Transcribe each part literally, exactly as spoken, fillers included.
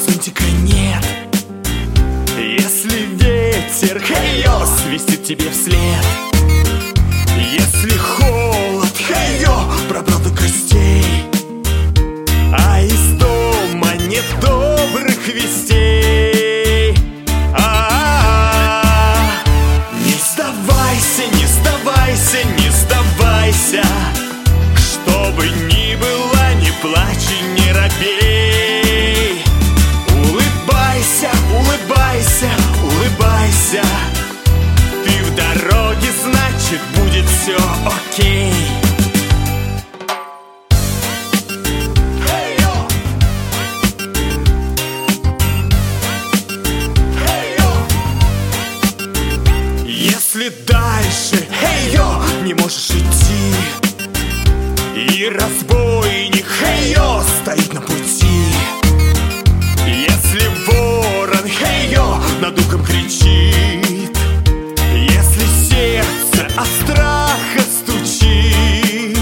зонтика нет. Если ветер, хей-йо, свистит тебе вслед, если холод, хей-йо, пробрал до костей, а из дома нет добрых вестей. А-а-а. Не сдавайся, не сдавайся, не сдавайся. Что бы ни было, не плачь и не робей. Улыбайся, улыбайся, улыбайся. Ты в дороге, значит, будет все окей. Если дальше, хей-йо, не можешь идти, и разбойник, хей-йо, стоит на пути, если ворон, хей-йо, над ухом кричит, если сердце от страха стучит,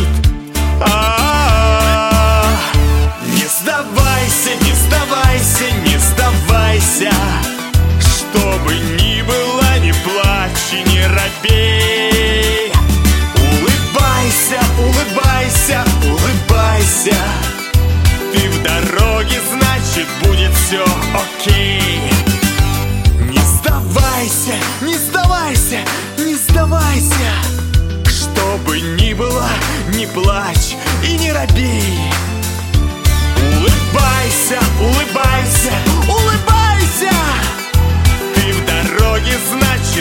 а-а-а. Не сдавайся, не сдавайся, не сдавайся. Что бы ни было, не плачь и не робей. Улыбайся, улыбайся, улыбайся. Ты в дороге, значит, будет все окей. Не сдавайся, не сдавайся, не сдавайся. Что бы ни было, не плачь и не робей. Улыбайся, улыбайся, улыбайся. Ты в дороге, значит,